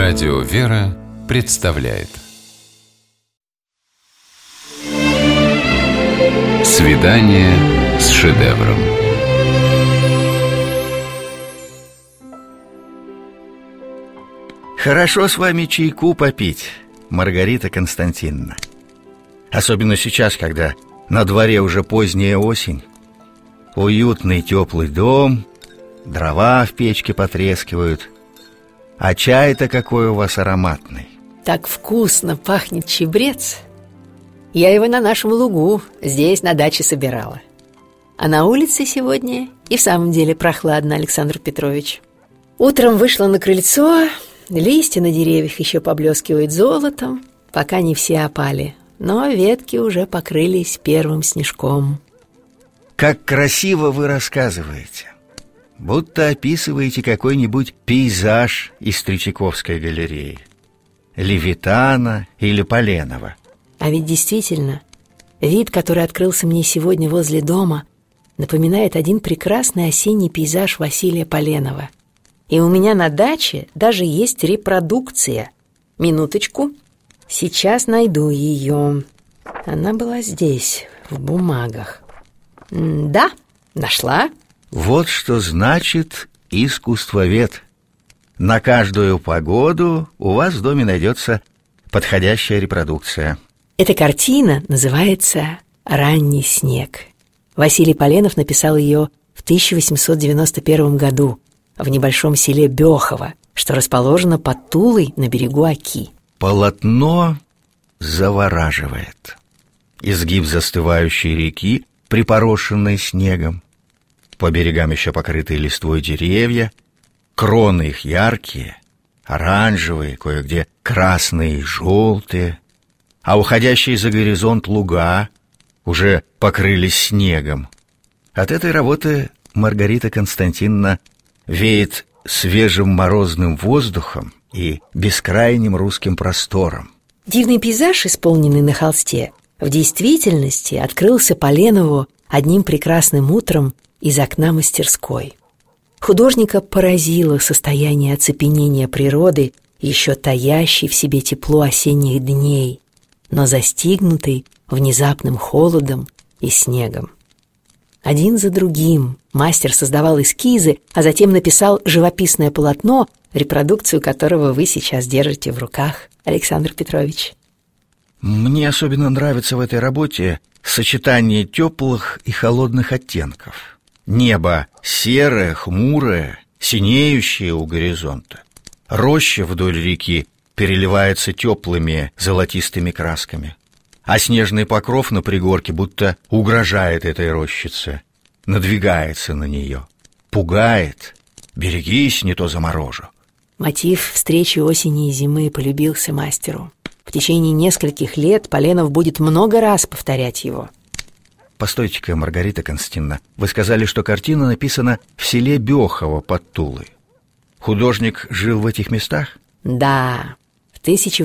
Радио «Вера» представляет «Свидание с шедевром». Хорошо с вами чайку попить, Маргарита Константиновна. Особенно сейчас, когда на дворе уже поздняя осень. Уютный теплый дом, дрова в печке потрескивают. А чай-то какой у вас ароматный. Так вкусно пахнет чабрец. Я его на нашем лугу, здесь на даче собирала. А на улице сегодня и в самом деле прохладно, Александр Петрович. Утром вышла на крыльцо, листья на деревьях еще поблескивают золотом, пока не все опали, но ветки уже покрылись первым снежком. Как красиво вы рассказываете. Будто описываете какой-нибудь пейзаж из Третьяковской галереи, Левитана или Поленова. А ведь действительно, вид, который открылся мне сегодня возле дома, напоминает один прекрасный осенний пейзаж Василия Поленова. И у меня на даче даже есть репродукция. Минуточку, сейчас найду ее. Она была здесь, в бумагах. Да, нашла. Вот что значит искусствовед. На каждую погоду у вас в доме найдется подходящая репродукция. Эта картина называется «Ранний снег». Василий Поленов написал ее в 1891 году в небольшом селе Бёхово, что расположено под Тулой на берегу Оки. Полотно завораживает. Изгиб застывающей реки, припорошенной снегом. По берегам еще покрытые листвой деревья. Кроны их яркие, оранжевые, кое-где красные и желтые. А уходящие за горизонт луга уже покрылись снегом. От этой работы Маргарита Константиновна веет свежим морозным воздухом и бескрайним русским простором. Дивный пейзаж, исполненный на холсте, в действительности открылся Поленову одним прекрасным утром из окна мастерской. Художника поразило состояние оцепенения природы, еще таящей в себе тепло осенних дней, но застигнутой внезапным холодом и снегом. Один за другим мастер создавал эскизы, а затем написал живописное полотно, репродукцию которого вы сейчас держите в руках, Александр Петрович. Мне особенно нравится в этой работе сочетание теплых и холодных оттенков. Небо серое, хмурое, синеющее у горизонта. Роща вдоль реки переливается теплыми золотистыми красками. А снежный покров на пригорке будто угрожает этой рощице, надвигается на нее, пугает. Берегись, не то заморожу. Мотив встречи осени и зимы полюбился мастеру. В течение нескольких лет Поленов будет много раз повторять его. Постойте-ка, Маргарита Константиновна, вы сказали, что картина написана в селе Бёхово под Тулой. Художник жил в этих местах? Да. В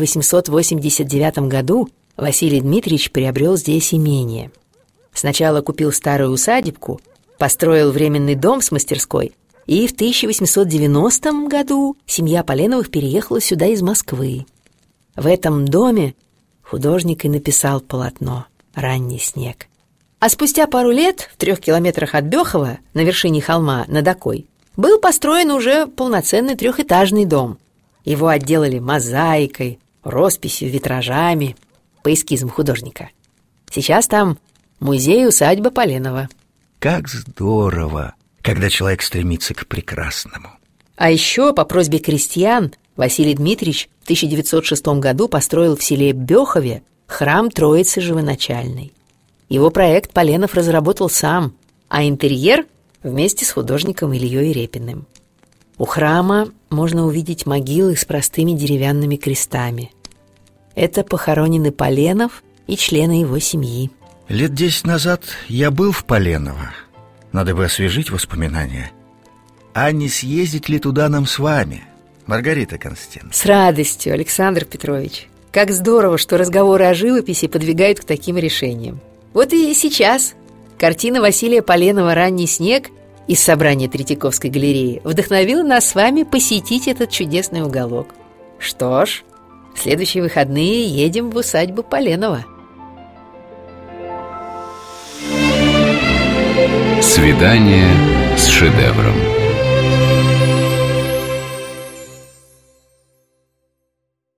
1889 году Василий Дмитриевич приобрел здесь имение. Сначала купил старую усадебку, построил временный дом с мастерской, и в 1890 году семья Поленовых переехала сюда из Москвы. В этом доме художник и написал полотно «Ранний снег». А спустя пару лет в 3 километрах от Бёхова, на вершине холма над Окой, был построен уже полноценный 3-этажный дом. Его отделали мозаикой, росписью, витражами, по эскизам художника. Сейчас там музей-усадьба Поленова. Как здорово, когда человек стремится к прекрасному. А еще по просьбе крестьян Василий Дмитриевич в 1906 году построил в селе Бёхове храм Троицы Живоначальной. Его проект Поленов разработал сам, а интерьер вместе с художником Ильей Репиным. У храма можно увидеть могилы с простыми деревянными крестами. Это похоронены Поленов и члены его семьи. Лет 10 назад я был в Поленово. Надо бы освежить воспоминания. А не съездить ли туда нам с вами, Маргарита Константиновна? С радостью, Александр Петрович. Как здорово, что разговоры о живописи подвигают к таким решениям. Вот и сейчас картина Василия Поленова «Ранний снег» из собрания Третьяковской галереи вдохновила нас с вами посетить этот чудесный уголок. Что ж, в следующие выходные едем в усадьбу Поленова. Свидание с шедевром.